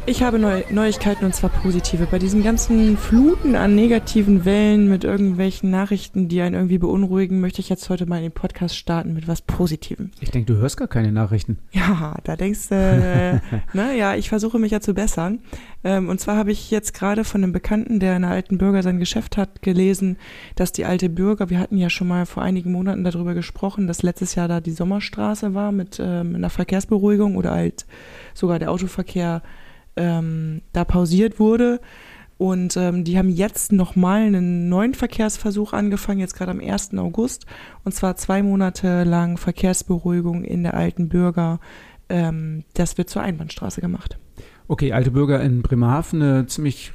Ich habe Neuigkeiten und zwar positive. Bei diesen ganzen Fluten an negativen Wellen mit irgendwelchen Nachrichten, die einen irgendwie beunruhigen, möchte ich jetzt heute mal in den Podcast starten mit was Positivem. Ich denke, du hörst gar keine Nachrichten. Ja, da denkst du, ja, ich versuche mich ja zu bessern. Und zwar habe ich jetzt gerade von einem Bekannten, der in der Alten Bürger sein Geschäft hat, gelesen, dass die Alte Bürger, wir hatten ja schon mal vor einigen Monaten darüber gesprochen, dass letztes Jahr da die Sommerstraße war mit einer Verkehrsberuhigung oder halt sogar der Autoverkehr da pausiert wurde und die haben jetzt nochmal einen neuen Verkehrsversuch angefangen, jetzt gerade am 1. August und zwar 2 Monate lang Verkehrsberuhigung in der Alten Bürger, das wird zur Einbahnstraße gemacht. Okay, Alte Bürger in Bremerhaven, eine ziemlich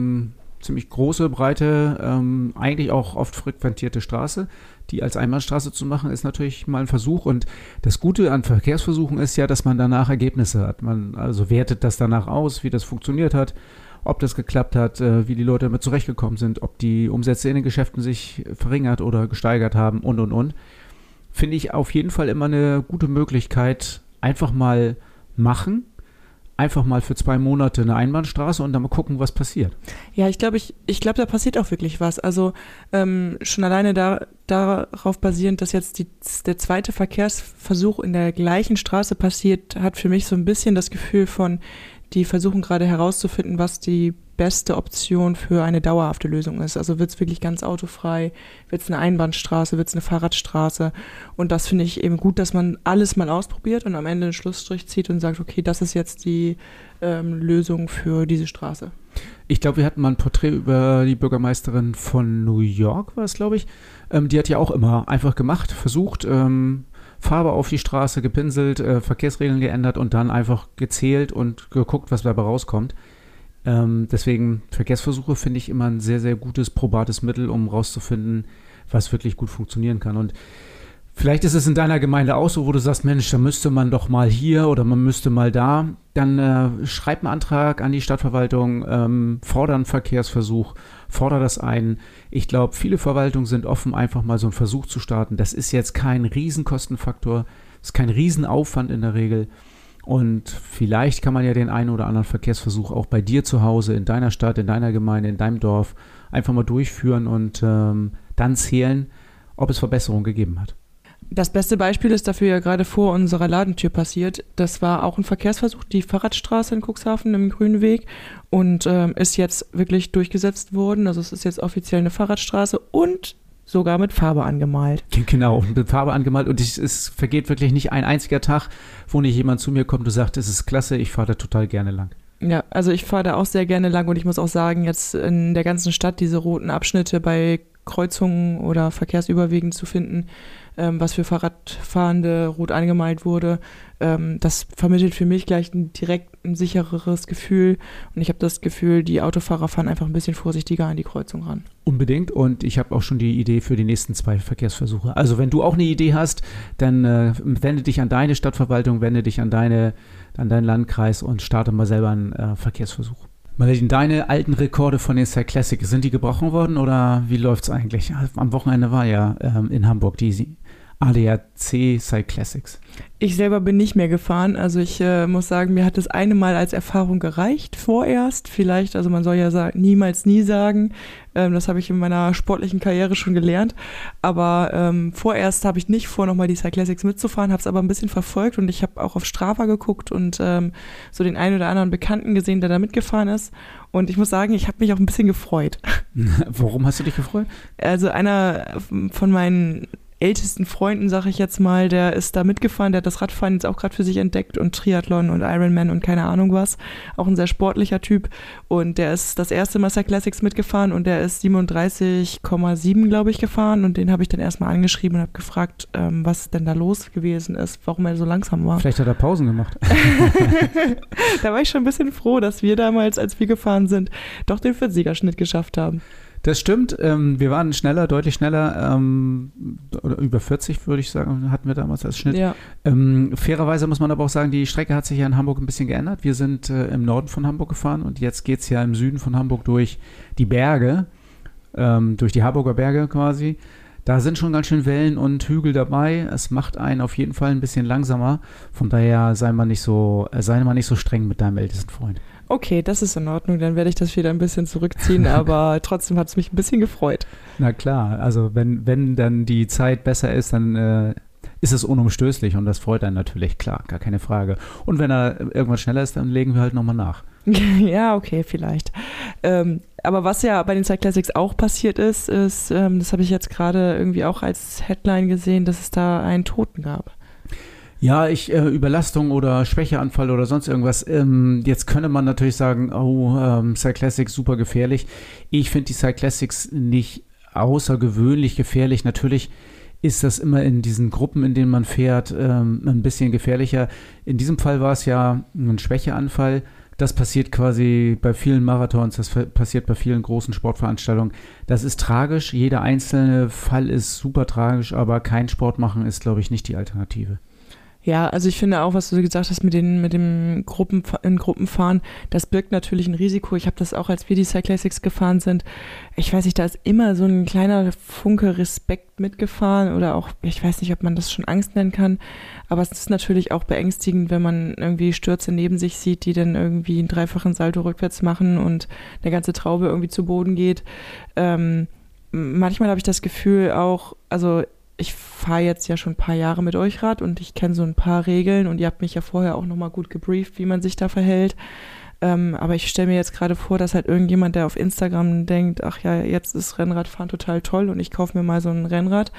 große, breite, eigentlich auch oft frequentierte Straße. Die als Einbahnstraße zu machen, ist natürlich mal ein Versuch. Und das Gute an Verkehrsversuchen ist ja, dass man danach Ergebnisse hat. Man also wertet das danach aus, wie das funktioniert hat, ob das geklappt hat, wie die Leute damit zurechtgekommen sind, ob die Umsätze in den Geschäften sich verringert oder gesteigert haben und. Finde ich auf jeden Fall immer eine gute Möglichkeit, einfach mal machen. Einfach mal für 2 Monate eine Einbahnstraße und dann mal gucken, was passiert. Ja, ich glaube, da passiert auch wirklich was. Also schon alleine darauf basierend, dass jetzt der zweite Verkehrsversuch in der gleichen Straße passiert, hat für mich so ein bisschen das Gefühl von, die versuchen gerade herauszufinden, was die beste Option für eine dauerhafte Lösung ist. Also wird es wirklich ganz autofrei, wird es eine Einbahnstraße, wird es eine Fahrradstraße und das finde ich eben gut, dass man alles mal ausprobiert und am Ende einen Schlussstrich zieht und sagt, okay, das ist jetzt die Lösung für diese Straße. Ich glaube, wir hatten mal ein Porträt über die Bürgermeisterin von New York, war es, glaube ich. Die hat ja auch immer einfach gemacht, versucht, Farbe auf die Straße gepinselt, Verkehrsregeln geändert und dann einfach gezählt und geguckt, was dabei rauskommt. Deswegen Verkehrsversuche finde ich immer ein sehr, sehr gutes, probates Mittel, um rauszufinden, was wirklich gut funktionieren kann. Und vielleicht ist es in deiner Gemeinde auch so, wo du sagst, Mensch, da müsste man doch mal hier oder man müsste mal da. Dann schreib einen Antrag an die Stadtverwaltung, fordere einen Verkehrsversuch, fordere das ein. Ich glaube, viele Verwaltungen sind offen, einfach mal so einen Versuch zu starten. Das ist jetzt kein Riesenkostenfaktor, ist kein Riesenaufwand in der Regel. Und vielleicht kann man ja den einen oder anderen Verkehrsversuch auch bei dir zu Hause, in deiner Stadt, in deiner Gemeinde, in deinem Dorf einfach mal durchführen und dann zählen, ob es Verbesserungen gegeben hat. Das beste Beispiel ist dafür ja gerade vor unserer Ladentür passiert. Das war auch ein Verkehrsversuch, die Fahrradstraße in Cuxhaven im Grünweg und ist jetzt wirklich durchgesetzt worden. Also es ist jetzt offiziell eine Fahrradstraße und sogar mit Farbe angemalt. Genau, mit Farbe angemalt und es vergeht wirklich nicht ein einziger Tag, wo nicht jemand zu mir kommt und sagt, es ist klasse, ich fahre da total gerne lang. Ja, also ich fahre da auch sehr gerne lang und ich muss auch sagen, jetzt in der ganzen Stadt diese roten Abschnitte bei Kreuzungen oder Verkehrsüberwegen zu finden, was für Fahrradfahrende rot angemalt wurde, das vermittelt für mich gleich direkt ein sichereres Gefühl und ich habe das Gefühl, die Autofahrer fahren einfach ein bisschen vorsichtiger an die Kreuzung ran. Unbedingt und ich habe auch schon die Idee für die nächsten 2 Verkehrsversuche. Also wenn du auch eine Idee hast, dann wende dich an deine Stadtverwaltung, wende dich an deinen Landkreis und starte mal selber einen Verkehrsversuch. Marlene, deine alten Rekorde von den Cyclassics, sind die gebrochen worden oder wie läuft's eigentlich? Am Wochenende war ja in Hamburg die ADAC Cyclassics. Ich selber bin nicht mehr gefahren, also ich muss sagen, mir hat das eine Mal als Erfahrung gereicht, vorerst vielleicht, also man soll ja niemals nie sagen, das habe ich in meiner sportlichen Karriere schon gelernt, aber vorerst habe ich nicht vor, nochmal die Cyclassics mitzufahren, habe es aber ein bisschen verfolgt und ich habe auch auf Strava geguckt und so den einen oder anderen Bekannten gesehen, der da mitgefahren ist und ich muss sagen, ich habe mich auch ein bisschen gefreut. Warum hast du dich gefreut? Also einer von meinen ältesten Freunden, sage ich jetzt mal, der ist da mitgefahren, der hat das Radfahren jetzt auch gerade für sich entdeckt und Triathlon und Ironman und keine Ahnung was. Auch ein sehr sportlicher Typ und der ist das erste Mal Cyclassics mitgefahren und der ist 37,7, glaube ich, gefahren und den habe ich dann erstmal angeschrieben und habe gefragt, was denn da los gewesen ist, warum er so langsam war. Vielleicht hat er Pausen gemacht. Da war ich schon ein bisschen froh, dass wir damals, als wir gefahren sind, doch den 40er-Schnitt geschafft haben. Das stimmt, wir waren schneller, deutlich schneller, oder über 40 würde ich sagen, hatten wir damals als Schnitt. Ja. Fairerweise muss man aber auch sagen, die Strecke hat sich ja in Hamburg ein bisschen geändert. Wir sind im Norden von Hamburg gefahren und jetzt geht es ja im Süden von Hamburg durch die Berge, durch die Harburger Berge quasi. Da sind schon ganz schön Wellen und Hügel dabei. Es macht einen auf jeden Fall ein bisschen langsamer. Von daher sei mal nicht so streng mit deinem ältesten Freund. Okay, das ist in Ordnung, dann werde ich das wieder ein bisschen zurückziehen, aber trotzdem hat es mich ein bisschen gefreut. Na klar, also wenn dann die Zeit besser ist, dann ist es unumstößlich und das freut einen natürlich, klar, gar keine Frage. Und wenn er irgendwann schneller ist, dann legen wir halt nochmal nach. Ja, okay, vielleicht. Aber was ja bei den Cyclassics auch passiert ist, das habe ich jetzt gerade irgendwie auch als Headline gesehen, dass es da einen Toten gab. Ja, Überlastung oder Schwächeanfall oder sonst irgendwas. Jetzt könnte man natürlich sagen, Cyclassics super gefährlich. Ich finde die Cyclassics nicht außergewöhnlich gefährlich. Natürlich ist das immer in diesen Gruppen, in denen man fährt, ein bisschen gefährlicher. In diesem Fall war es ja ein Schwächeanfall. Das passiert quasi bei vielen Marathons, das passiert bei vielen großen Sportveranstaltungen. Das ist tragisch. Jeder einzelne Fall ist super tragisch, aber kein Sport machen ist, glaube ich, nicht die Alternative. Ja, also ich finde auch, was du gesagt hast mit dem Gruppenfahren, das birgt natürlich ein Risiko. Ich habe das auch, als wir die Cyclassics gefahren sind. Ich weiß nicht, da ist immer so ein kleiner Funke Respekt mitgefahren oder auch, ich weiß nicht, ob man das schon Angst nennen kann, aber es ist natürlich auch beängstigend, wenn man irgendwie Stürze neben sich sieht, die dann irgendwie einen dreifachen Salto rückwärts machen und eine ganze Traube irgendwie zu Boden geht. Manchmal habe ich das Gefühl auch, also ich fahre jetzt ja schon ein paar Jahre mit euch Rad und ich kenne so ein paar Regeln und ihr habt mich ja vorher auch nochmal gut gebrieft, wie man sich da verhält. Aber ich stelle mir jetzt gerade vor, dass halt irgendjemand, der auf Instagram denkt, ach ja, jetzt ist Rennradfahren total toll und ich kaufe mir mal so ein Rennrad,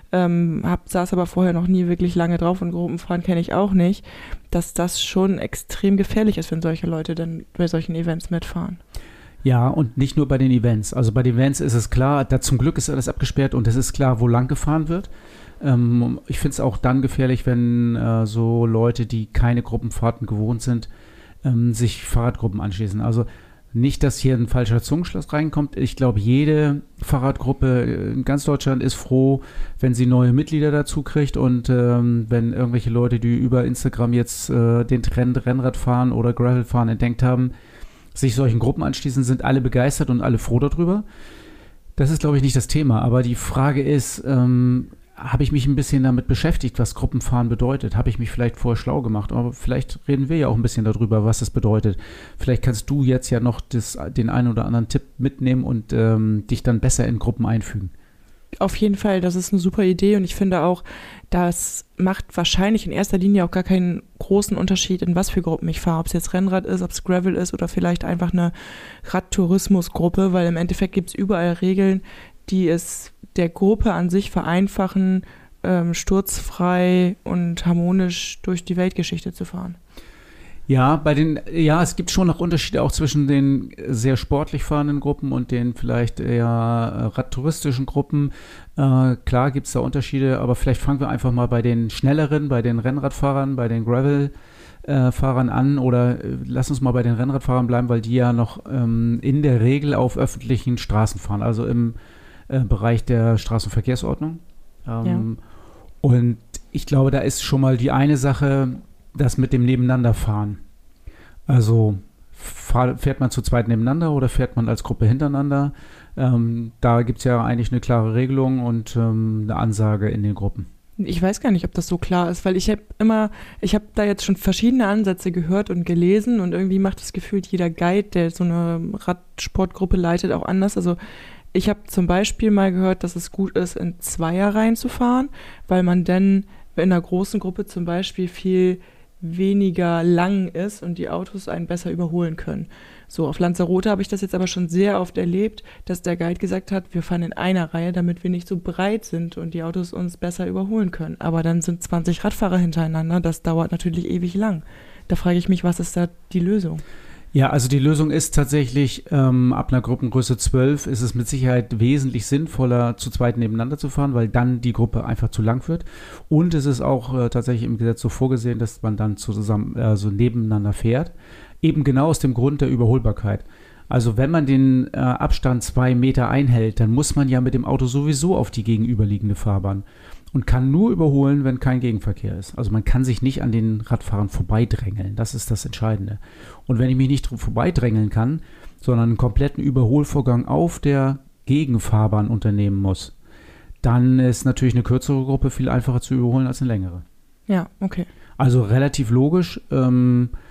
saß aber vorher noch nie wirklich lange drauf und Gruppenfahren kenne ich auch nicht, dass das schon extrem gefährlich ist, wenn solche Leute dann bei solchen Events mitfahren. Ja, und nicht nur bei den Events. Also bei den Events ist es klar, da zum Glück ist alles abgesperrt und es ist klar, wo lang gefahren wird. Ich finde es auch dann gefährlich, wenn so Leute, die keine Gruppenfahrten gewohnt sind, sich Fahrradgruppen anschließen. Also nicht, dass hier ein falscher Zungenschluss reinkommt. Ich glaube, jede Fahrradgruppe in ganz Deutschland ist froh, wenn sie neue Mitglieder dazu kriegt und wenn irgendwelche Leute, die über Instagram jetzt den Trend Rennradfahren oder Gravelfahren entdeckt haben, sich solchen Gruppen anschließen, sind alle begeistert und alle froh darüber. Das ist, glaube ich, nicht das Thema. Aber die Frage ist, habe ich mich ein bisschen damit beschäftigt, was Gruppenfahren bedeutet? Habe ich mich vielleicht vorher schlau gemacht? Aber vielleicht reden wir ja auch ein bisschen darüber, was das bedeutet. Vielleicht kannst du jetzt ja noch den einen oder anderen Tipp mitnehmen und dich dann besser in Gruppen einfügen. Auf jeden Fall, das ist eine super Idee und ich finde auch, das macht wahrscheinlich in erster Linie auch gar keinen großen Unterschied, in was für Gruppen ich fahre. Ob es jetzt Rennrad ist, ob es Gravel ist oder vielleicht einfach eine Radtourismusgruppe, weil im Endeffekt gibt es überall Regeln, die es der Gruppe an sich vereinfachen, sturzfrei und harmonisch durch die Weltgeschichte zu fahren. Ja, es gibt schon noch Unterschiede auch zwischen den sehr sportlich fahrenden Gruppen und den vielleicht eher radtouristischen Gruppen. Klar gibt es da Unterschiede, aber vielleicht fangen wir einfach mal bei den schnelleren, bei den Rennradfahrern, bei den Gravel-Fahrern an oder lass uns mal bei den Rennradfahrern bleiben, weil die ja noch in der Regel auf öffentlichen Straßen fahren, also im Bereich der Straßenverkehrsordnung. Ja. Und ich glaube, da ist schon mal die eine Sache, das mit dem Nebeneinanderfahren. Also fährt man zu zweit nebeneinander oder fährt man als Gruppe hintereinander? Da gibt es ja eigentlich eine klare Regelung und eine Ansage in den Gruppen. Ich weiß gar nicht, ob das so klar ist, weil ich habe da jetzt schon verschiedene Ansätze gehört und gelesen und irgendwie macht das Gefühl, jeder Guide, der so eine Radsportgruppe leitet, auch anders. Also ich habe zum Beispiel mal gehört, dass es gut ist, in Zweierreihen zu fahren, weil man dann in einer großen Gruppe zum Beispiel viel weniger lang ist und die Autos einen besser überholen können. So, auf Lanzarote habe ich das jetzt aber schon sehr oft erlebt, dass der Guide gesagt hat, wir fahren in einer Reihe, damit wir nicht so breit sind und die Autos uns besser überholen können. Aber dann sind 20 Radfahrer hintereinander, das dauert natürlich ewig lang. Da frage ich mich, was ist da die Lösung? Ja, also die Lösung ist tatsächlich, ab einer Gruppengröße 12 ist es mit Sicherheit wesentlich sinnvoller, zu zweit nebeneinander zu fahren, weil dann die Gruppe einfach zu lang wird. Und es ist auch tatsächlich im Gesetz so vorgesehen, dass man dann zusammen nebeneinander fährt. Eben genau aus dem Grund der Überholbarkeit. Also wenn man den Abstand 2 Meter einhält, dann muss man ja mit dem Auto sowieso auf die gegenüberliegende Fahrbahn und kann nur überholen, wenn kein Gegenverkehr ist. Also man kann sich nicht an den Radfahrern vorbeidrängeln. Das ist das Entscheidende. Und wenn ich mich nicht vorbeidrängeln kann, sondern einen kompletten Überholvorgang auf der Gegenfahrbahn unternehmen muss, dann ist natürlich eine kürzere Gruppe viel einfacher zu überholen als eine längere. Ja, okay. Also relativ logisch.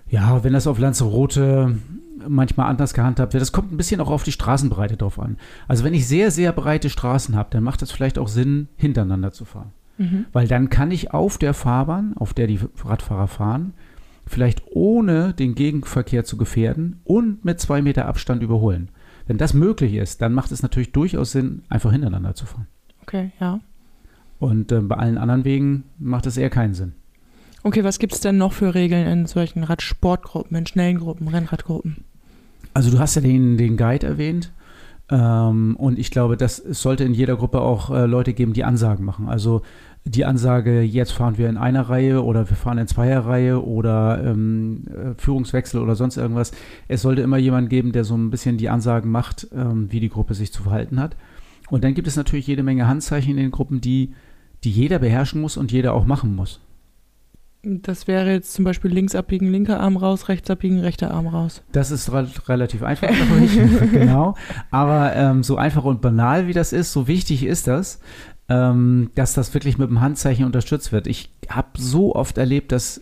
Ja, wenn das auf Lanzarote manchmal anders gehandhabt wird, das kommt ein bisschen auch auf die Straßenbreite drauf an. Also wenn ich sehr, sehr breite Straßen habe, dann macht es vielleicht auch Sinn, hintereinander zu fahren. Weil dann kann ich auf der Fahrbahn, auf der die Radfahrer fahren, vielleicht ohne den Gegenverkehr zu gefährden und mit 2 Meter Abstand überholen. Wenn das möglich ist, dann macht es natürlich durchaus Sinn, einfach hintereinander zu fahren. Okay, ja. Und bei allen anderen Wegen macht es eher keinen Sinn. Okay, was gibt es denn noch für Regeln in solchen Radsportgruppen, in schnellen Gruppen, Rennradgruppen? Also du hast ja den Guide erwähnt. Und ich glaube, es sollte in jeder Gruppe auch Leute geben, die Ansagen machen. Also die Ansage, jetzt fahren wir in einer Reihe oder wir fahren in Zweierreihe oder Führungswechsel oder sonst irgendwas. Es sollte immer jemanden geben, der so ein bisschen die Ansagen macht, wie die Gruppe sich zu verhalten hat. Und dann gibt es natürlich jede Menge Handzeichen in den Gruppen, die jeder beherrschen muss und jeder auch machen muss. Das wäre jetzt zum Beispiel links abbiegen, linker Arm raus, rechts abbiegen, rechter Arm raus. Das ist relativ einfach, genau. Aber so einfach und banal wie das ist, so wichtig ist das, dass das wirklich mit dem Handzeichen unterstützt wird. Ich habe so oft erlebt, dass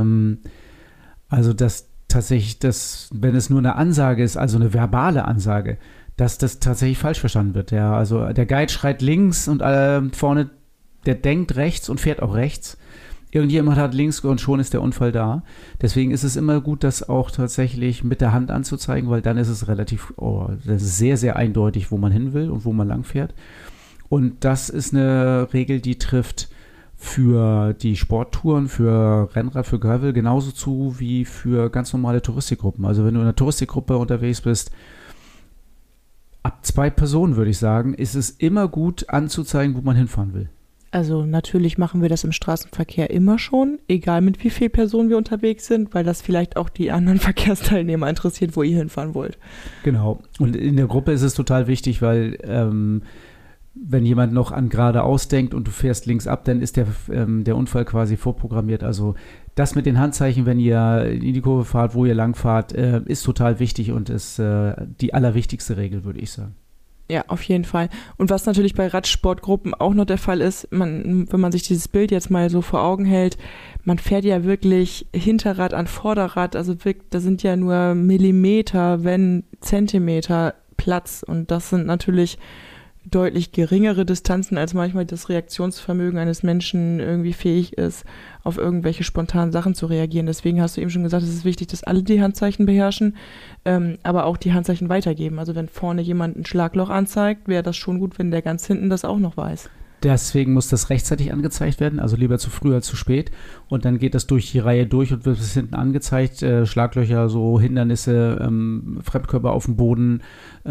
tatsächlich, wenn es nur eine Ansage ist, also eine verbale Ansage, dass das tatsächlich falsch verstanden wird. Ja, also der Guide schreit links und vorne, der denkt rechts und fährt auch rechts. Irgendjemand hat links und schon ist der Unfall da. Deswegen ist es immer gut, das auch tatsächlich mit der Hand anzuzeigen, weil dann ist es das ist sehr, sehr eindeutig, wo man hin will und wo man lang fährt. Und das ist eine Regel, die trifft für die Sporttouren, für Rennrad, für Gravel genauso zu wie für ganz normale Touristikgruppen. Also wenn du in einer Touristikgruppe unterwegs bist, ab 2 Personen würde ich sagen, ist es immer gut anzuzeigen, wo man hinfahren will. Also natürlich machen wir das im Straßenverkehr immer schon, egal mit wie vielen Personen wir unterwegs sind, weil das vielleicht auch die anderen Verkehrsteilnehmer interessiert, wo ihr hinfahren wollt. Genau. Und in der Gruppe ist es total wichtig, weil wenn jemand noch an geradeaus denkt und du fährst links ab, dann ist der Unfall quasi vorprogrammiert. Also das mit den Handzeichen, wenn ihr in die Kurve fahrt, wo ihr lang fahrt, ist total wichtig und ist die allerwichtigste Regel, würde ich sagen. Ja, auf jeden Fall. Und was natürlich bei Radsportgruppen auch noch der Fall ist, wenn man sich dieses Bild jetzt mal so vor Augen hält, man fährt ja wirklich Hinterrad an Vorderrad, also da sind ja nur Millimeter, wenn Zentimeter Platz und das sind natürlich deutlich geringere Distanzen, als manchmal das Reaktionsvermögen eines Menschen irgendwie fähig ist, auf irgendwelche spontanen Sachen zu reagieren. Deswegen hast du eben schon gesagt, es ist wichtig, dass alle die Handzeichen beherrschen, aber auch die Handzeichen weitergeben. Also wenn vorne jemand ein Schlagloch anzeigt, wäre das schon gut, wenn der ganz hinten das auch noch weiß. Deswegen muss das rechtzeitig angezeigt werden, also lieber zu früh als zu spät. Und dann geht das durch die Reihe durch und wird bis hinten angezeigt. Schlaglöcher, so Hindernisse, Fremdkörper auf dem Boden,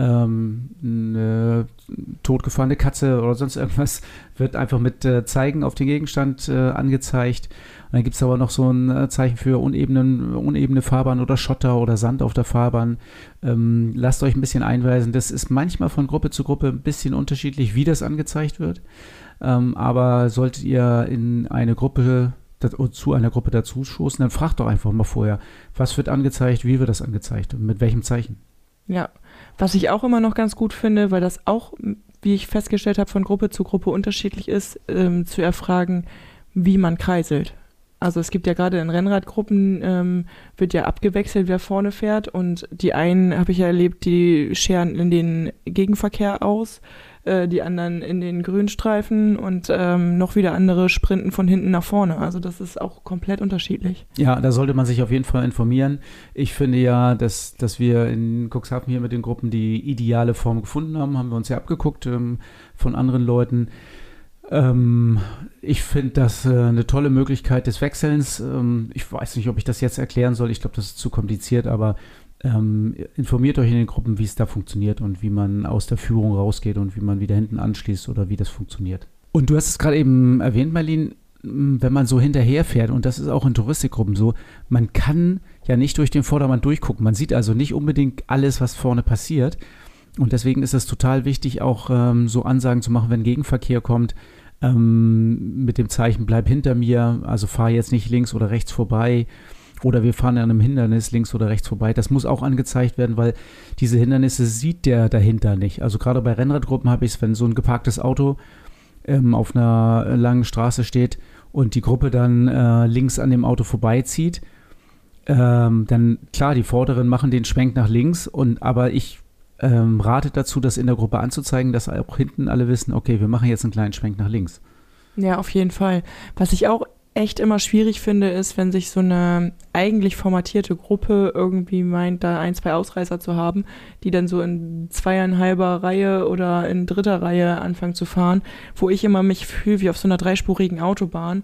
eine totgefahrene Katze oder sonst irgendwas wird einfach mit Zeigen auf den Gegenstand angezeigt. Und dann gibt es aber noch so ein Zeichen für unebene Fahrbahn oder Schotter oder Sand auf der Fahrbahn. Lasst euch ein bisschen einweisen. Das ist manchmal von Gruppe zu Gruppe ein bisschen unterschiedlich, wie das angezeigt wird. Aber solltet ihr zu einer Gruppe dazu stoßen, dann fragt doch einfach mal vorher, was wird angezeigt, wie wird das angezeigt und mit welchem Zeichen. Ja, was ich auch immer noch ganz gut finde, weil das auch, wie ich festgestellt habe, von Gruppe zu Gruppe unterschiedlich ist, zu erfragen, wie man kreiselt. Also es gibt ja gerade in Rennradgruppen, wird ja abgewechselt, wer vorne fährt und die einen, habe ich ja erlebt, die scheren in den Gegenverkehr aus, die anderen in den Grünstreifen und noch wieder andere sprinten von hinten nach vorne. Also das ist auch komplett unterschiedlich. Ja, da sollte man sich auf jeden Fall informieren. Ich finde ja, dass wir in Cuxhaven hier mit den Gruppen die ideale Form gefunden haben wir uns ja abgeguckt von anderen Leuten. Ich finde das eine tolle Möglichkeit des Wechselns. Ich weiß nicht, ob ich das jetzt erklären soll. Ich glaube, das ist zu kompliziert, aber informiert euch in den Gruppen, wie es da funktioniert und wie man aus der Führung rausgeht und wie man wieder hinten anschließt oder wie das funktioniert. Und du hast es gerade eben erwähnt, Marlene, wenn man so hinterher fährt, und das ist auch in Touristikgruppen so, man kann ja nicht durch den Vordermann durchgucken. Man sieht also nicht unbedingt alles, was vorne passiert. Und deswegen ist es total wichtig, auch so Ansagen zu machen, wenn Gegenverkehr kommt, mit dem Zeichen, bleib hinter mir, also fahr jetzt nicht links oder rechts vorbei oder wir fahren an einem Hindernis links oder rechts vorbei. Das muss auch angezeigt werden, weil diese Hindernisse sieht der dahinter nicht. Also gerade bei Rennradgruppen habe ich es, wenn so ein geparktes Auto auf einer langen Straße steht und die Gruppe dann links an dem Auto vorbeizieht, dann klar, die Vorderen machen den Schwenk nach links, aber ich rate dazu, das in der Gruppe anzuzeigen, dass auch hinten alle wissen, okay, wir machen jetzt einen kleinen Schwenk nach links. Ja, auf jeden Fall. Was ich auch echt immer schwierig finde, ist, wenn sich so eine eigentlich formatierte Gruppe irgendwie meint, da 1, 2 Ausreißer zu haben, die dann so in 2,5er Reihe oder in 3. Reihe anfangen zu fahren, wo ich immer mich fühle wie auf so einer 3-spurigen Autobahn,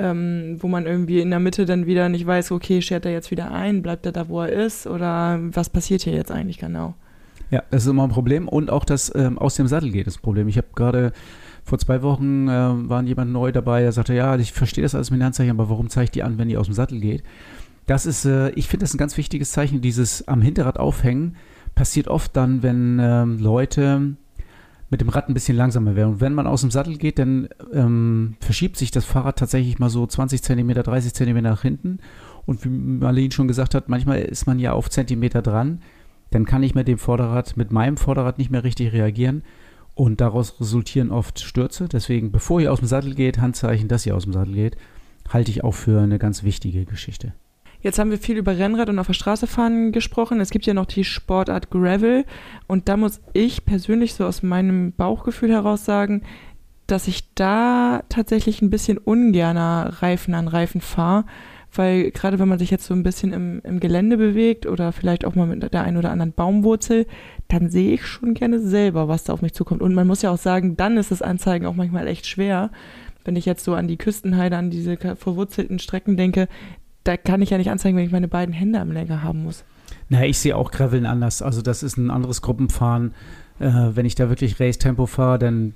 wo man irgendwie in der Mitte dann wieder nicht weiß, okay, schert er jetzt wieder ein, bleibt er da, wo er ist oder was passiert hier jetzt eigentlich genau? Ja, das ist immer ein Problem und auch das aus dem Sattel geht das Problem. Ich habe gerade vor 2 Wochen war jemand neu dabei, der sagte, ja, ich verstehe das alles mit den Handzeichen, aber warum zeige ich die an, wenn die aus dem Sattel geht? Das ist, ich finde das ein ganz wichtiges Zeichen, dieses am Hinterrad aufhängen passiert oft dann, wenn Leute mit dem Rad ein bisschen langsamer werden. Und wenn man aus dem Sattel geht, dann verschiebt sich das Fahrrad tatsächlich mal so 20 cm, 30 cm nach hinten. Und wie Marlene schon gesagt hat, manchmal ist man ja auf Zentimeter dran, dann kann ich mit meinem Vorderrad nicht mehr richtig reagieren. Und daraus resultieren oft Stürze. Deswegen, bevor ihr aus dem Sattel geht, Handzeichen, dass ihr aus dem Sattel geht, halte ich auch für eine ganz wichtige Geschichte. Jetzt haben wir viel über Rennrad und auf der Straße fahren gesprochen. Es gibt ja noch die Sportart Gravel. Und da muss ich persönlich so aus meinem Bauchgefühl heraus sagen, dass ich da tatsächlich ein bisschen ungerner Reifen an Reifen fahre. Weil gerade wenn man sich jetzt so ein bisschen im Gelände bewegt oder vielleicht auch mal mit der einen oder anderen Baumwurzel, dann sehe ich schon gerne selber, was da auf mich zukommt. Und man muss ja auch sagen, dann ist das Anzeigen auch manchmal echt schwer. Wenn ich jetzt so an die Küstenheide, an diese verwurzelten Strecken denke, da kann ich ja nicht anzeigen, wenn ich meine beiden Hände am Lenker haben muss. Naja, ich sehe auch Graveln anders. Also das ist ein anderes Gruppenfahren. Wenn ich da wirklich Race-Tempo fahre, dann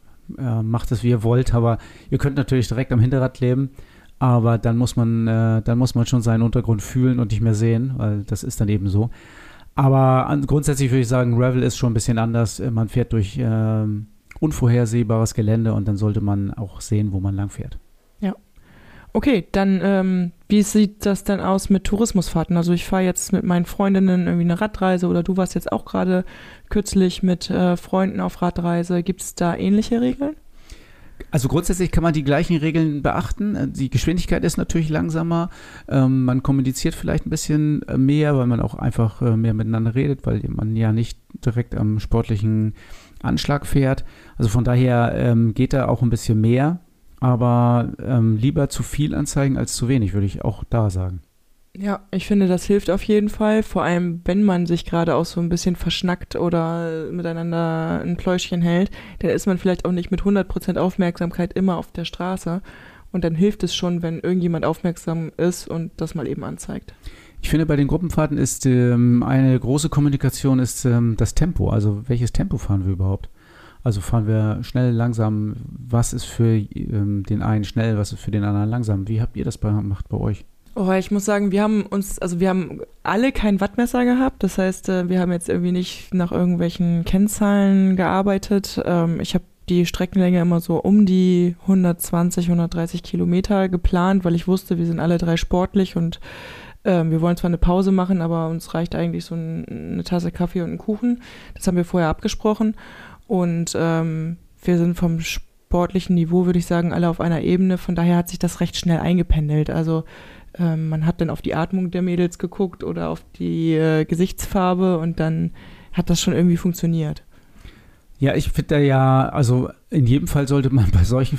macht es, wie ihr wollt. Aber ihr könnt natürlich direkt am Hinterrad kleben. Aber dann muss man schon seinen Untergrund fühlen und nicht mehr sehen, weil das ist dann eben so. Aber grundsätzlich würde ich sagen, Gravel ist schon ein bisschen anders. Man fährt durch unvorhersehbares Gelände und dann sollte man auch sehen, wo man lang fährt. Ja. Okay, dann wie sieht das dann aus mit Tourismusfahrten? Also ich fahre jetzt mit meinen Freundinnen irgendwie eine Radreise oder du warst jetzt auch gerade kürzlich mit Freunden auf Radreise. Gibt es da ähnliche Regeln? Also grundsätzlich kann man die gleichen Regeln beachten. Die Geschwindigkeit ist natürlich langsamer. Man kommuniziert vielleicht ein bisschen mehr, weil man auch einfach mehr miteinander redet, weil man ja nicht direkt am sportlichen Anschlag fährt. Also von daher geht da auch ein bisschen mehr. Aber lieber zu viel anzeigen als zu wenig, würde ich auch da sagen. Ja, ich finde, das hilft auf jeden Fall, vor allem wenn man sich gerade auch so ein bisschen verschnackt oder miteinander ein Pläuschchen hält, dann ist man vielleicht auch nicht mit 100% Aufmerksamkeit immer auf der Straße und dann hilft es schon, wenn irgendjemand aufmerksam ist und das mal eben anzeigt. Ich finde, bei den Gruppenfahrten ist eine große Kommunikation ist das Tempo, also welches Tempo fahren wir überhaupt? Also fahren wir schnell, langsam, was ist für den einen schnell, was ist für den anderen langsam? Wie habt ihr das gemacht bei euch? Oh, ich muss sagen, wir haben alle kein Wattmesser gehabt. Das heißt, wir haben jetzt irgendwie nicht nach irgendwelchen Kennzahlen gearbeitet. Ich habe die Streckenlänge immer so um die 120, 130 Kilometer geplant, weil ich wusste, wir sind alle 3 sportlich und wir wollen zwar eine Pause machen, aber uns reicht eigentlich so eine Tasse Kaffee und einen Kuchen. Das haben wir vorher abgesprochen. Und wir sind vom sportlichen Niveau, würde ich sagen, alle auf einer Ebene. Von daher hat sich das recht schnell eingependelt. Also man hat dann auf die Atmung der Mädels geguckt oder auf die Gesichtsfarbe und dann hat das schon irgendwie funktioniert. Ja, ich finde also in jedem Fall sollte man bei solchen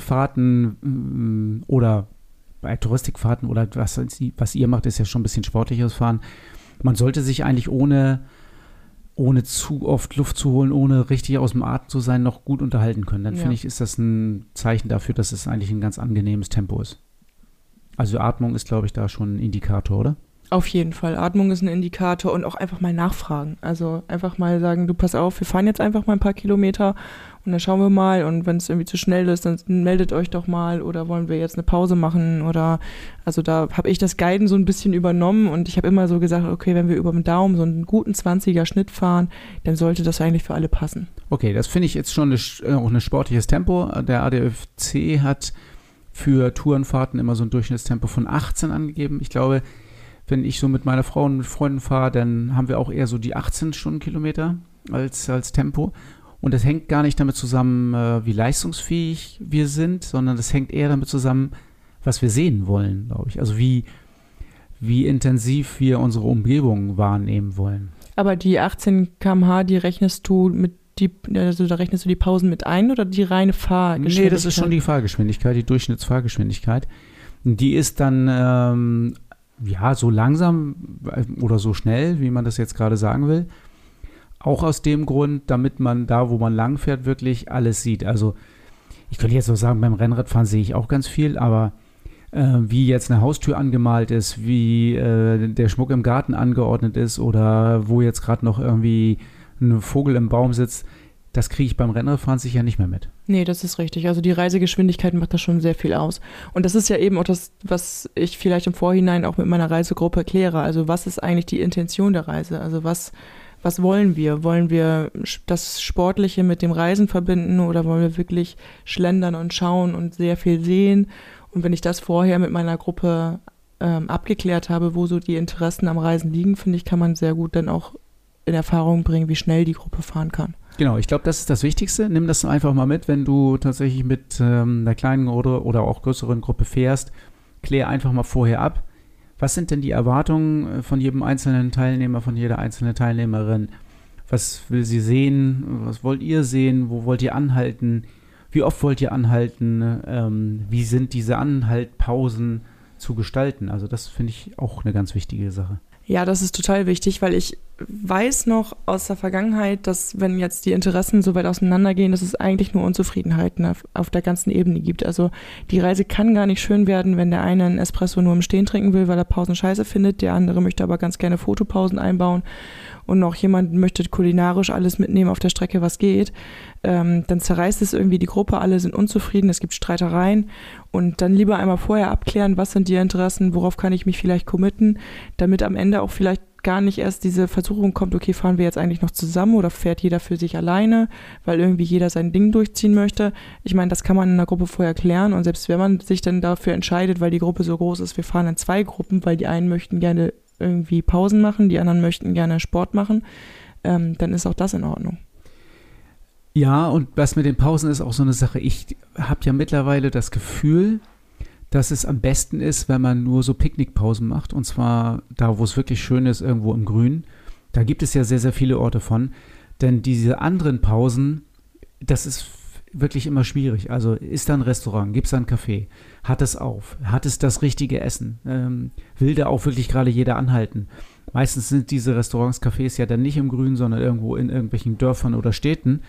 Fahrten oder bei Touristikfahrten oder was ihr macht, ist ja schon ein bisschen sportliches Fahren. Man sollte sich eigentlich ohne zu oft Luft zu holen, ohne richtig aus dem Atem zu sein, noch gut unterhalten können. Dann finde ich, ist das ein Zeichen dafür, dass es eigentlich ein ganz angenehmes Tempo ist. Also Atmung ist, glaube ich, da schon ein Indikator, oder? Auf jeden Fall. Atmung ist ein Indikator und auch einfach mal nachfragen. Also einfach mal sagen, du pass auf, wir fahren jetzt einfach mal ein paar Kilometer und dann schauen wir mal und wenn es irgendwie zu schnell ist, dann meldet euch doch mal oder wollen wir jetzt eine Pause machen oder also da habe ich das Guiden so ein bisschen übernommen und ich habe immer so gesagt, okay, wenn wir über den Daumen so einen guten 20er Schnitt fahren, dann sollte das eigentlich für alle passen. Okay, das finde ich jetzt schon auch ein sportliches Tempo. Der ADFC hat für Tourenfahrten immer so ein Durchschnittstempo von 18 angegeben. Ich glaube, wenn ich so mit meiner Frau und mit Freunden fahre, dann haben wir auch eher so die 18 Stundenkilometer als Tempo. Und das hängt gar nicht damit zusammen, wie leistungsfähig wir sind, sondern das hängt eher damit zusammen, was wir sehen wollen, glaube ich. Also wie wie intensiv wir unsere Umgebung wahrnehmen wollen. Aber die 18 km/h, die rechnest du da rechnest du die Pausen mit ein oder die reine Fahrgeschwindigkeit? Nee, das ist schon die Fahrgeschwindigkeit, die Durchschnittsfahrgeschwindigkeit. Die ist dann so langsam oder so schnell, wie man das jetzt gerade sagen will. Auch aus dem Grund, damit man da, wo man lang fährt, wirklich alles sieht. Also ich könnte jetzt so sagen, beim Rennradfahren sehe ich auch ganz viel, aber wie jetzt eine Haustür angemalt ist, wie der Schmuck im Garten angeordnet ist oder wo jetzt gerade noch irgendwie ein Vogel im Baum sitzt, das kriege ich beim Rennradfahren sicher nicht mehr mit. Nee, das ist richtig. Also die Reisegeschwindigkeit macht da schon sehr viel aus. Und das ist ja eben auch das, was ich vielleicht im Vorhinein auch mit meiner Reisegruppe kläre. Also was ist eigentlich die Intention der Reise? Also was wollen wir? Wollen wir das Sportliche mit dem Reisen verbinden oder wollen wir wirklich schlendern und schauen und sehr viel sehen? Und wenn ich das vorher mit meiner Gruppe abgeklärt habe, wo so die Interessen am Reisen liegen, finde ich, kann man sehr gut dann auch in Erfahrung bringen, wie schnell die Gruppe fahren kann. Genau, ich glaube, das ist das Wichtigste. Nimm das einfach mal mit, wenn du tatsächlich mit einer kleinen oder auch größeren Gruppe fährst. Klär einfach mal vorher ab. Was sind denn die Erwartungen von jedem einzelnen Teilnehmer, von jeder einzelnen Teilnehmerin? Was will sie sehen? Was wollt ihr sehen? Wo wollt ihr anhalten? Wie oft wollt ihr anhalten? Wie sind diese Anhaltpausen zu gestalten? Also das finde ich auch eine ganz wichtige Sache. Ja, das ist total wichtig, weil ich weiß noch aus der Vergangenheit, dass wenn jetzt die Interessen so weit auseinandergehen, dass es eigentlich nur Unzufriedenheiten auf der ganzen Ebene gibt. Also die Reise kann gar nicht schön werden, wenn der eine einen Espresso nur im Stehen trinken will, weil er Pausen scheiße findet, der andere möchte aber ganz gerne Fotopausen einbauen und noch jemand möchte kulinarisch alles mitnehmen auf der Strecke, was geht. Dann zerreißt es irgendwie die Gruppe, alle sind unzufrieden, es gibt Streitereien und dann lieber einmal vorher abklären, was sind die Interessen, worauf kann ich mich vielleicht committen, damit am Ende auch vielleicht gar nicht erst diese Versuchung kommt, okay, fahren wir jetzt eigentlich noch zusammen oder fährt jeder für sich alleine, weil irgendwie jeder sein Ding durchziehen möchte. Ich meine, das kann man in einer Gruppe vorher klären und selbst wenn man sich dann dafür entscheidet, weil die Gruppe so groß ist, wir fahren in 2 Gruppen, weil die einen möchten gerne irgendwie Pausen machen, die anderen möchten gerne Sport machen, dann ist auch das in Ordnung. Ja, und was mit den Pausen ist auch so eine Sache. Ich habe ja mittlerweile das Gefühl, dass es am besten ist, wenn man nur so Picknickpausen macht. Und zwar da, wo es wirklich schön ist, irgendwo im Grün. Da gibt es ja sehr, sehr viele Orte von. Denn diese anderen Pausen, das ist wirklich immer schwierig. Also ist da ein Restaurant, gibt es da ein Café, hat es auf, hat es das richtige Essen, will da auch wirklich gerade jeder anhalten. Meistens sind diese Restaurants, Cafés ja dann nicht im Grün, sondern irgendwo in irgendwelchen Dörfern oder Städten.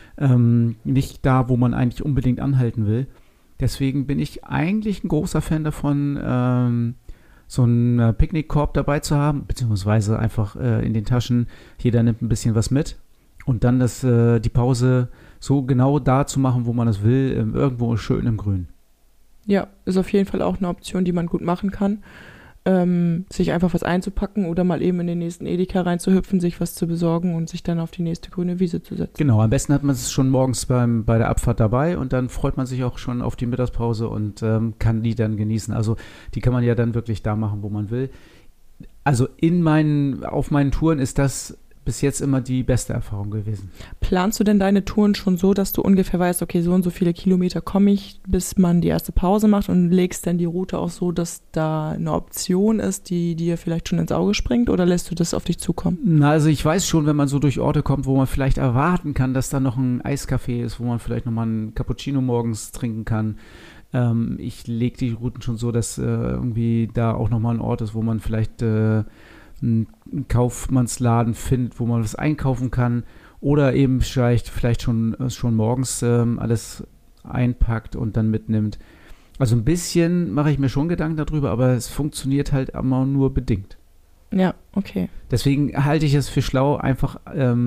Nicht da, wo man eigentlich unbedingt anhalten will. Deswegen bin ich eigentlich ein großer Fan davon, so einen Picknickkorb dabei zu haben, beziehungsweise einfach in den Taschen, jeder nimmt ein bisschen was mit und dann die Pause so genau da zu machen, wo man es will, irgendwo schön im Grün. Ja, ist auf jeden Fall auch eine Option, die man gut machen kann. Sich einfach was einzupacken oder mal eben in den nächsten Edeka reinzuhüpfen, sich was zu besorgen und sich dann auf die nächste grüne Wiese zu setzen. Genau, am besten hat man es schon morgens bei der Abfahrt dabei und dann freut man sich auch schon auf die Mittagspause und kann die dann genießen. Also die kann man ja dann wirklich da machen, wo man will. Also auf meinen Touren ist das bis jetzt immer die beste Erfahrung gewesen. Planst du denn deine Touren schon so, dass du ungefähr weißt, okay, so und so viele Kilometer komme ich, bis man die erste Pause macht und legst dann die Route auch so, dass da eine Option ist, die dir vielleicht schon ins Auge springt oder lässt du das auf dich zukommen? Na, also ich weiß schon, wenn man so durch Orte kommt, wo man vielleicht erwarten kann, dass da noch ein Eiscafé ist, wo man vielleicht nochmal einen Cappuccino morgens trinken kann. Ich lege die Routen schon so, dass irgendwie da auch nochmal ein Ort ist, wo man vielleicht einen Kaufmannsladen findet, wo man was einkaufen kann oder eben vielleicht schon morgens alles einpackt und dann mitnimmt. Also ein bisschen mache ich mir schon Gedanken darüber, aber es funktioniert halt immer nur bedingt. Ja, okay. Deswegen halte ich es für schlau, einfach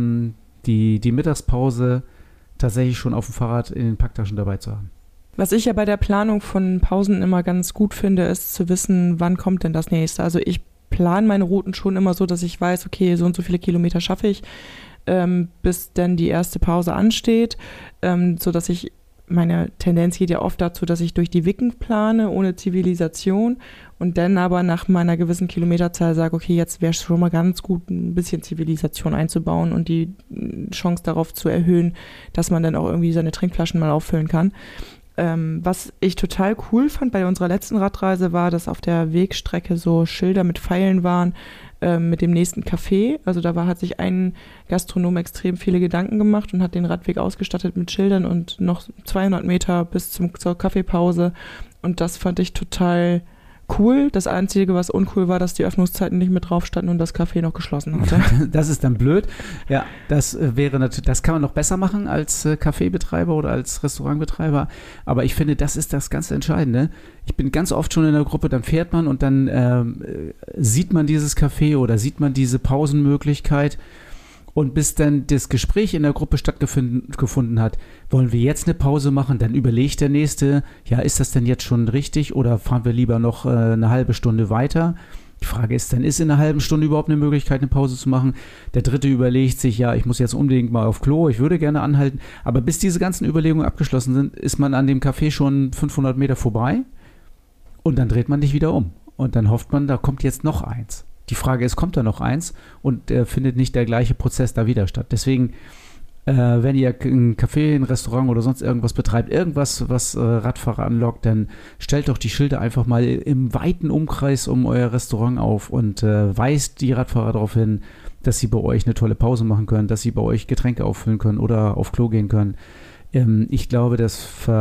die Mittagspause tatsächlich schon auf dem Fahrrad in den Packtaschen dabei zu haben. Was ich ja bei der Planung von Pausen immer ganz gut finde, ist zu wissen, wann kommt denn das nächste. Also ich plane meine Routen schon immer so, dass ich weiß, okay, so und so viele Kilometer schaffe ich, bis dann die erste Pause ansteht, sodass meine Tendenz geht ja oft dazu, dass ich durch die Wicken plane, ohne Zivilisation und dann aber nach meiner gewissen Kilometerzahl sage, okay, jetzt wäre es schon mal ganz gut, ein bisschen Zivilisation einzubauen und die Chance darauf zu erhöhen, dass man dann auch irgendwie seine Trinkflaschen mal auffüllen kann. Was ich total cool fand bei unserer letzten Radreise war, dass auf der Wegstrecke so Schilder mit Pfeilen waren, mit dem nächsten Café. Also hat sich ein Gastronom extrem viele Gedanken gemacht und hat den Radweg ausgestattet mit Schildern und noch 200 Meter bis zur Kaffeepause. Und das fand ich total cool. Das Einzige, was uncool war, dass die Öffnungszeiten nicht mit drauf standen und das Café noch geschlossen hatte. Das ist dann blöd. Ja, das wäre natürlich, das kann man noch besser machen als Cafébetreiber oder als Restaurantbetreiber. Aber ich finde, das ist das ganz Entscheidende. Ich bin ganz oft schon in der Gruppe, dann fährt man und dann sieht man dieses Café oder sieht man diese Pausenmöglichkeit. Und bis dann das Gespräch in der Gruppe stattgefunden hat, wollen wir jetzt eine Pause machen, dann überlegt der Nächste, ja, ist das denn jetzt schon richtig oder fahren wir lieber noch eine halbe Stunde weiter? Die Frage ist dann, ist in einer halben Stunde überhaupt eine Möglichkeit, eine Pause zu machen? Der Dritte überlegt sich, ja, ich muss jetzt unbedingt mal auf Klo, ich würde gerne anhalten. Aber bis diese ganzen Überlegungen abgeschlossen sind, ist man an dem Café schon 500 Meter vorbei und dann dreht man dich wieder um. Und dann hofft man, da kommt jetzt noch eins. Die Frage ist, kommt da noch eins und findet nicht der gleiche Prozess da wieder statt. Deswegen, wenn ihr ein Café, ein Restaurant oder sonst irgendwas betreibt, irgendwas, was Radfahrer anlockt, dann stellt doch die Schilder einfach mal im weiten Umkreis um euer Restaurant auf und weist die Radfahrer darauf hin, dass sie bei euch eine tolle Pause machen können, dass sie bei euch Getränke auffüllen können oder auf Klo gehen können. Ich glaube, das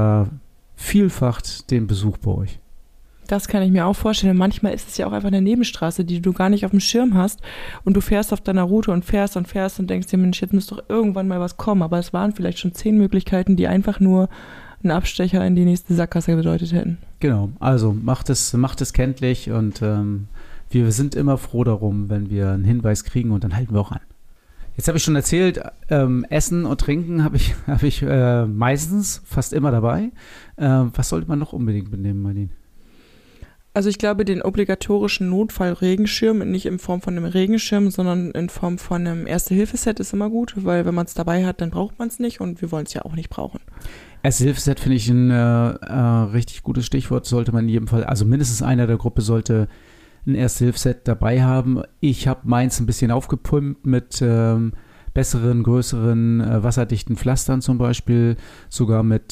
vervielfacht den Besuch bei euch. Das kann ich mir auch vorstellen. Manchmal ist es ja auch einfach eine Nebenstraße, die du gar nicht auf dem Schirm hast und du fährst auf deiner Route und fährst und denkst dir, Mensch, jetzt muss doch irgendwann mal was kommen. Aber es waren vielleicht schon 10 Möglichkeiten, die einfach nur einen Abstecher in die nächste Sackgasse bedeutet hätten. Genau, also macht es kenntlich und wir sind immer froh darum, wenn wir einen Hinweis kriegen und dann halten wir auch an. Jetzt habe ich schon erzählt, Essen und Trinken habe ich meistens fast immer dabei. Was sollte man noch unbedingt mitnehmen, Marlene? Also ich glaube, den obligatorischen Notfall-Regenschirm, nicht in Form von einem Regenschirm, sondern in Form von einem Erste-Hilfe-Set ist immer gut, weil wenn man es dabei hat, dann braucht man es nicht und wir wollen es ja auch nicht brauchen. Erste-Hilfe-Set finde ich ein richtig gutes Stichwort, sollte man in jedem Fall, also mindestens einer der Gruppe sollte ein Erste-Hilfe-Set dabei haben. Ich habe meins ein bisschen aufgepumpt mit besseren, größeren, wasserdichten Pflastern zum Beispiel, sogar mit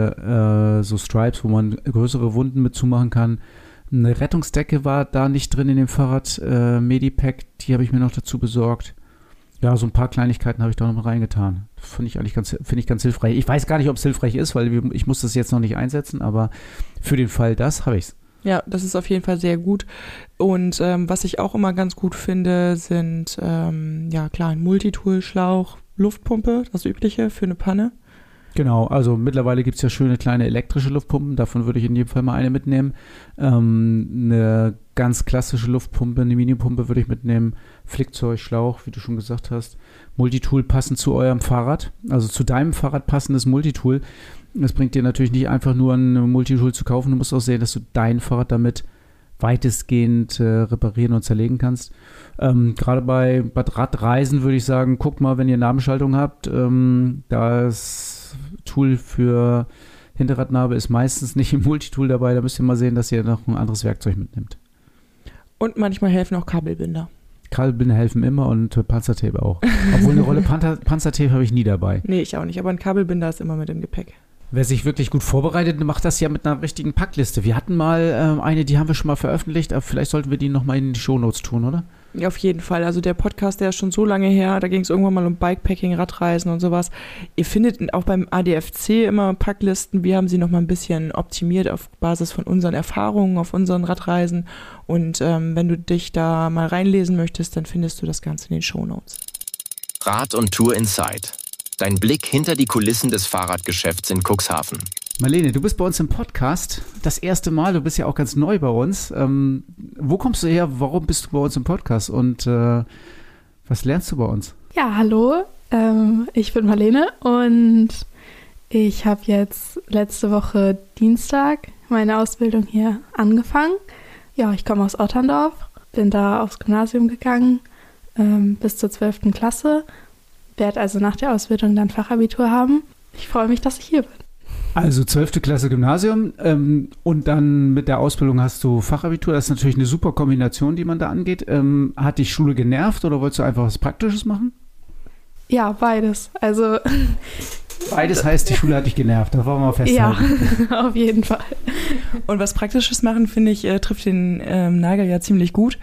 so Stripes, wo man größere Wunden mit zumachen kann. Eine Rettungsdecke war da nicht drin in dem Fahrrad Medipack, die habe ich mir noch dazu besorgt. Ja, so ein paar Kleinigkeiten habe ich da noch mit reingetan. Finde ich ganz hilfreich. Ich weiß gar nicht, ob es hilfreich ist, weil ich muss das jetzt noch nicht einsetzen, aber für den Fall das habe ich es. Ja, das ist auf jeden Fall sehr gut. Und was ich auch immer ganz gut finde, sind, ein Multitool-Schlauch, Luftpumpe, das Übliche für eine Panne. Genau, also mittlerweile gibt es ja schöne kleine elektrische Luftpumpen, davon würde ich in jedem Fall mal eine mitnehmen. Eine ganz klassische Luftpumpe, eine Minipumpe würde ich mitnehmen, Flickzeug, Schlauch, wie du schon gesagt hast. Multitool passend zu eurem Fahrrad, also zu deinem Fahrrad passendes Multitool. Das bringt dir natürlich nicht einfach nur ein Multitool zu kaufen, du musst auch sehen, dass du dein Fahrrad damit weitestgehend reparieren und zerlegen kannst. Gerade bei Radreisen würde ich sagen, guckt mal, wenn ihr Nabenschaltung habt, das Tool für Hinterradnabe ist meistens nicht im Multitool dabei, da müsst ihr mal sehen, dass ihr noch ein anderes Werkzeug mitnimmt. Und manchmal helfen auch Kabelbinder. Kabelbinder helfen immer und Panzertape auch. Obwohl eine Rolle Panzertape habe ich nie dabei. Nee, ich auch nicht, aber ein Kabelbinder ist immer mit im Gepäck. Wer sich wirklich gut vorbereitet, macht das ja mit einer richtigen Packliste. Wir hatten mal eine, die haben wir schon mal veröffentlicht, aber vielleicht sollten wir die nochmal in die Shownotes tun, oder? Ja, auf jeden Fall. Also der Podcast, der ist schon so lange her, da ging es irgendwann mal um Bikepacking, Radreisen und sowas. Ihr findet auch beim ADFC immer Packlisten. Wir haben sie nochmal ein bisschen optimiert auf Basis von unseren Erfahrungen auf unseren Radreisen. Und wenn du dich da mal reinlesen möchtest, dann findest du das Ganze in den Shownotes. Rad und Tour Inside. Dein Blick hinter die Kulissen des Fahrradgeschäfts in Cuxhaven. Marlene, du bist bei uns im Podcast. Das erste Mal, du bist ja auch ganz neu bei uns. Wo kommst du her? Warum bist du bei uns im Podcast? Und was lernst du bei uns? Ja, hallo. Ich bin Marlene und ich habe jetzt letzte Woche Dienstag meine Ausbildung hier angefangen. Ja, ich komme aus Otterndorf, bin da aufs Gymnasium gegangen bis zur 12. Klasse. Werde also nach der Ausbildung dann Fachabitur haben. Ich freue mich, dass ich hier bin. Also 12. Klasse Gymnasium und dann mit der Ausbildung hast du Fachabitur. Das ist natürlich eine super Kombination, die man da angeht. Hat dich Schule genervt oder wolltest du einfach was Praktisches machen? Ja, beides. Also Beides heißt, die Schule hat dich genervt, das wollen wir mal festhalten. Ja, auf jeden Fall. Und was Praktisches machen, finde ich, trifft den Nagel ja ziemlich gut.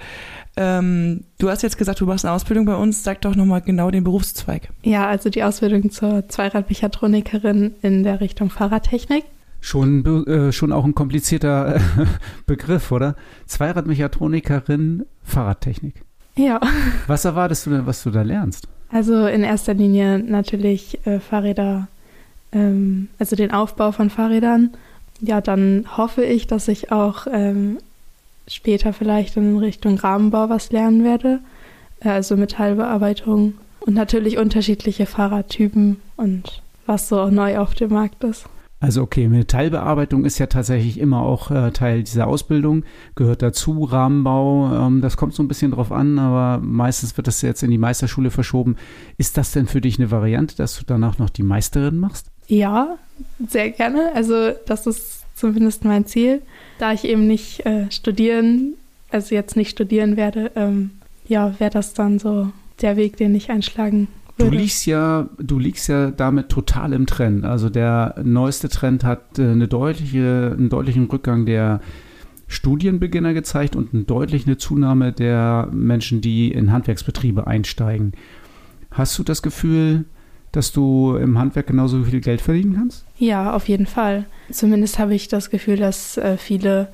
Du hast jetzt gesagt, du machst eine Ausbildung bei uns. Sag doch nochmal genau den Berufszweig. Ja, also die Ausbildung zur Zweiradmechatronikerin in der Richtung Fahrradtechnik. Schon auch ein komplizierter Begriff, oder? Zweiradmechatronikerin, Fahrradtechnik. Ja. Was erwartest du denn, was du da lernst? Also in erster Linie natürlich Fahrräder, also den Aufbau von Fahrrädern. Ja, dann hoffe ich, dass ich auch später vielleicht in Richtung Rahmenbau was lernen werde. Also Metallbearbeitung und natürlich unterschiedliche Fahrradtypen und was so neu auf dem Markt ist. Also okay, Metallbearbeitung ist ja tatsächlich immer auch Teil dieser Ausbildung, gehört dazu, Rahmenbau, das kommt so ein bisschen drauf an, aber meistens wird das jetzt in die Meisterschule verschoben. Ist das denn für dich eine Variante, dass du danach noch die Meisterin machst? Ja, sehr gerne. Also das ist zumindest mein Ziel, da ich eben nicht studieren werde, wäre das dann so der Weg, den ich einschlagen Du liegst ja damit total im Trend. Also der neueste Trend hat einen deutlichen Rückgang der Studienbeginner gezeigt und eine deutliche Zunahme der Menschen, die in Handwerksbetriebe einsteigen. Hast du das Gefühl, dass du im Handwerk genauso viel Geld verdienen kannst? Ja, auf jeden Fall. Zumindest habe ich das Gefühl, dass viele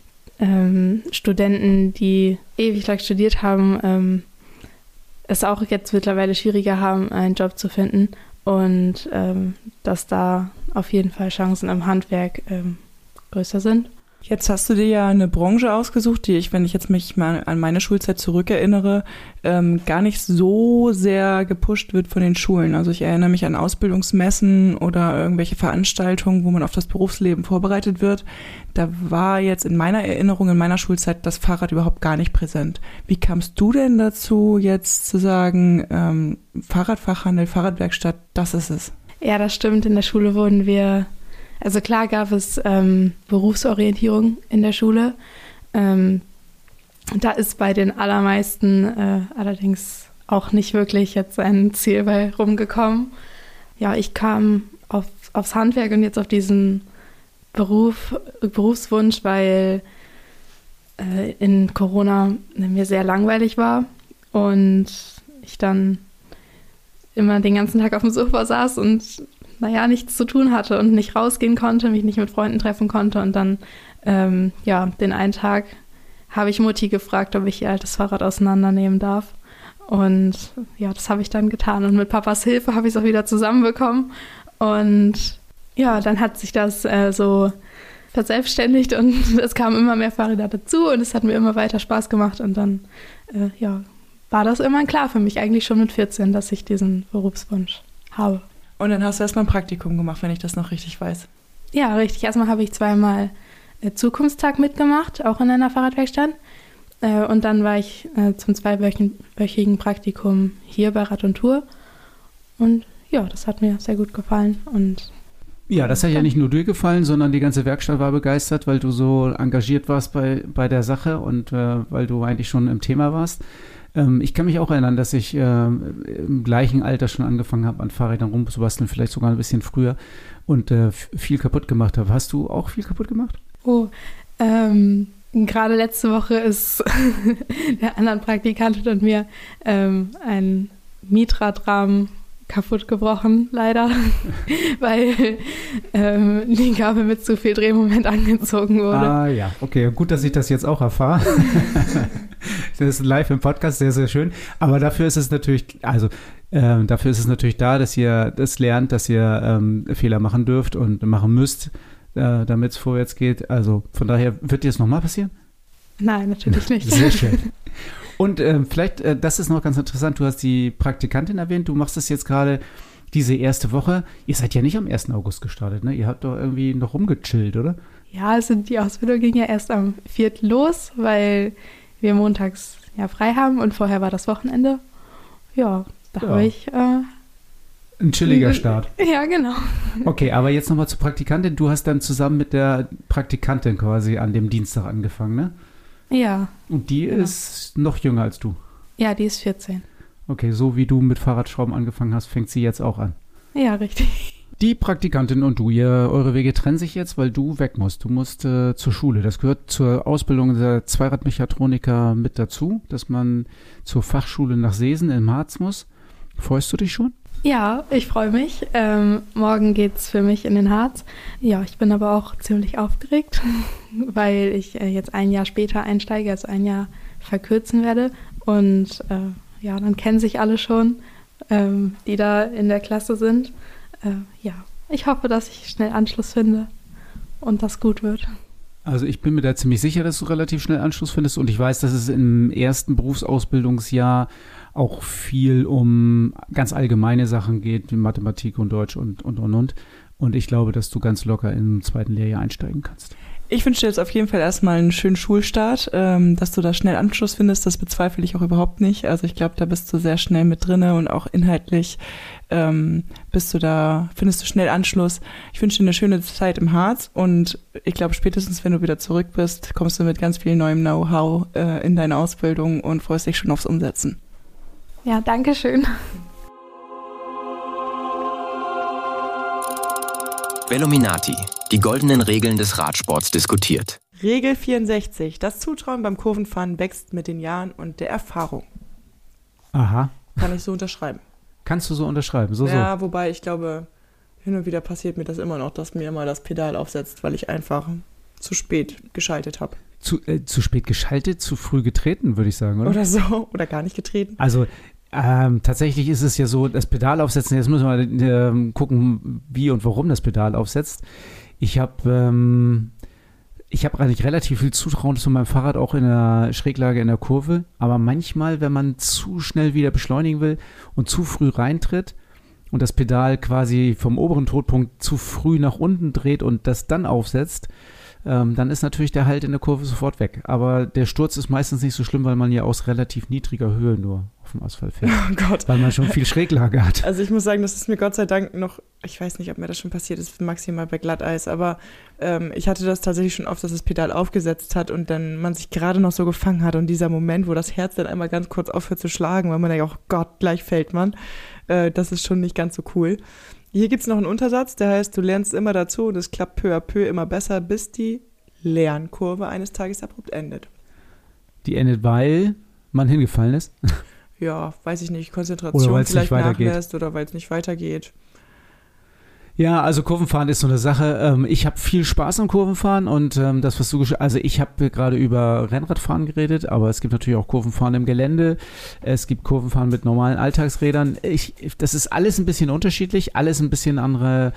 Studenten, die ewig lang studiert haben, es auch jetzt mittlerweile schwieriger haben, einen Job zu finden und dass da auf jeden Fall Chancen im Handwerk größer sind. Jetzt hast du dir ja eine Branche ausgesucht, die ich, wenn ich jetzt mich mal an meine Schulzeit zurückerinnere, gar nicht so sehr gepusht wird von den Schulen. Also ich erinnere mich an Ausbildungsmessen oder irgendwelche Veranstaltungen, wo man auf das Berufsleben vorbereitet wird. Da war jetzt in meiner Erinnerung, in meiner Schulzeit, das Fahrrad überhaupt gar nicht präsent. Wie kamst du denn dazu, jetzt zu sagen, Fahrradfachhandel, Fahrradwerkstatt, das ist es? Ja, das stimmt. In der Schule wurden wir... Also klar gab es Berufsorientierung in der Schule. Da ist bei den allermeisten allerdings auch nicht wirklich jetzt ein Ziel bei rumgekommen. Ja, ich kam aufs Handwerk und jetzt auf diesen Berufswunsch, weil in Corona mir sehr langweilig war und ich dann immer den ganzen Tag auf dem Sofa saß und nichts zu tun hatte und nicht rausgehen konnte, mich nicht mit Freunden treffen konnte. Und dann, den einen Tag habe ich Mutti gefragt, ob ich ihr altes Fahrrad auseinandernehmen darf. Und ja, das habe ich dann getan. Und mit Papas Hilfe habe ich es auch wieder zusammenbekommen. Und ja, dann hat sich das so verselbstständigt und es kamen immer mehr Fahrräder dazu und es hat mir immer weiter Spaß gemacht. Und dann, war das irgendwann klar für mich, eigentlich schon mit 14, dass ich diesen Berufswunsch habe. Und dann hast du erstmal ein Praktikum gemacht, wenn ich das noch richtig weiß. Ja, richtig. Erstmal habe ich zweimal Zukunftstag mitgemacht, auch in einer Fahrradwerkstatt. Und dann war ich zum zweiwöchigen Praktikum hier bei Rad und Tour. Und ja, das hat mir sehr gut gefallen. Und ja, das hat ja nicht nur dir gefallen, sondern die ganze Werkstatt war begeistert, weil du so engagiert warst bei der Sache und weil du eigentlich schon im Thema warst. Ich kann mich auch erinnern, dass ich im gleichen Alter schon angefangen habe, an Fahrrädern rumzubasteln, vielleicht sogar ein bisschen früher und viel kaputt gemacht habe. Hast du auch viel kaputt gemacht? Oh, gerade letzte Woche ist der anderen Praktikantin und mir ein Mietradrahmen kaputt gebrochen, leider, weil die Gabel mit zu viel Drehmoment angezogen wurde. Ah ja, okay, gut, dass ich das jetzt auch erfahre. Das ist live im Podcast, sehr, sehr schön. Aber dafür ist es natürlich, da, dass ihr das lernt, dass ihr Fehler machen dürft und machen müsst, damit es vorwärts geht. Also von daher, wird dir das nochmal passieren? Nein, natürlich nicht. Sehr schön. Und vielleicht, das ist noch ganz interessant, du hast die Praktikantin erwähnt, du machst das jetzt gerade diese erste Woche. Ihr seid ja nicht am 1. August gestartet, ne? Ihr habt doch irgendwie noch rumgechillt, oder? Ja, also die Ausbildung ging ja erst am 4. los, weil wir montags ja frei haben und vorher war das Wochenende. Ja, da habe ich... ein chilliger Start. Ja, genau. Okay, aber jetzt nochmal zur Praktikantin. Du hast dann zusammen mit der Praktikantin quasi an dem Dienstag angefangen, ne? Ja. Und die ist noch jünger als du? Ja, die ist 14. Okay, so wie du mit Fahrradschrauben angefangen hast, fängt sie jetzt auch an? Ja, richtig. Die Praktikantin und du, eure Wege trennen sich jetzt, weil du weg musst. Du musst zur Schule. Das gehört zur Ausbildung der Zweiradmechatroniker mit dazu, dass man zur Fachschule nach Seesen im Harz muss. Freust du dich schon? Ja, ich freue mich. Morgen geht's für mich in den Harz. Ja, ich bin aber auch ziemlich aufgeregt, weil ich jetzt ein Jahr später einsteige, also ein Jahr verkürzen werde. Und dann kennen sich alle schon, die da in der Klasse sind. Ich hoffe, dass ich schnell Anschluss finde und das gut wird. Also ich bin mir da ziemlich sicher, dass du relativ schnell Anschluss findest und ich weiß, dass es im ersten Berufsausbildungsjahr auch viel um ganz allgemeine Sachen geht, wie Mathematik und Deutsch und. Und ich glaube, dass du ganz locker im zweiten Lehrjahr einsteigen kannst. Ich wünsche dir jetzt auf jeden Fall erstmal einen schönen Schulstart, dass du da schnell Anschluss findest, das bezweifle ich auch überhaupt nicht. Also ich glaube, da bist du sehr schnell mit drinne und auch inhaltlich findest du schnell Anschluss. Ich wünsche dir eine schöne Zeit im Harz und ich glaube, spätestens wenn du wieder zurück bist, kommst du mit ganz viel neuem Know-how in deine Ausbildung und freust dich schon aufs Umsetzen. Ja, danke schön. Velominati, die goldenen Regeln des Radsports diskutiert. Regel 64. Das Zutrauen beim Kurvenfahren wächst mit den Jahren und der Erfahrung. Aha. Kann ich so unterschreiben. Kannst du so unterschreiben? Ja, wobei ich glaube, hin und wieder passiert mir das immer noch, dass mir immer das Pedal aufsetzt, weil ich einfach zu spät geschaltet habe. Zu spät geschaltet, zu früh getreten, würde ich sagen, oder? Oder so, oder gar nicht getreten. Also tatsächlich ist es ja so, das Pedal aufsetzen, jetzt müssen wir gucken, wie und warum das Pedal aufsetzt. Ich habe eigentlich relativ viel Zutrauen zu meinem Fahrrad, auch in der Schräglage in der Kurve, aber manchmal, wenn man zu schnell wieder beschleunigen will und zu früh reintritt und das Pedal quasi vom oberen Todpunkt zu früh nach unten dreht und das dann aufsetzt, dann ist natürlich der Halt in der Kurve sofort weg. Aber der Sturz ist meistens nicht so schlimm, weil man ja aus relativ niedriger Höhe nur auf dem Asphalt fährt. Oh Gott. Weil man schon viel Schräglage hat. Also ich muss sagen, das ist mir Gott sei Dank noch, ich weiß nicht, ob mir das schon passiert ist, maximal bei Glatteis, aber ich hatte das tatsächlich schon oft, dass das Pedal aufgesetzt hat und dann man sich gerade noch so gefangen hat und dieser Moment, wo das Herz dann einmal ganz kurz aufhört zu schlagen, weil man denkt, oh Gott, gleich fällt man, das ist schon nicht ganz so cool. Hier gibt es noch einen Untersatz, der heißt, du lernst immer dazu und es klappt peu à peu immer besser, bis die Lernkurve eines Tages abrupt endet. Die endet, weil man hingefallen ist? Ja, weiß ich nicht, Konzentration vielleicht nachlässt oder weil es nicht weitergeht. Ja, also Kurvenfahren ist so eine Sache. Ich habe viel Spaß am Kurvenfahren und das, was also ich habe gerade über Rennradfahren geredet, aber es gibt natürlich auch Kurvenfahren im Gelände. Es gibt Kurvenfahren mit normalen Alltagsrädern. Das ist alles ein bisschen unterschiedlich, alles ein bisschen anderer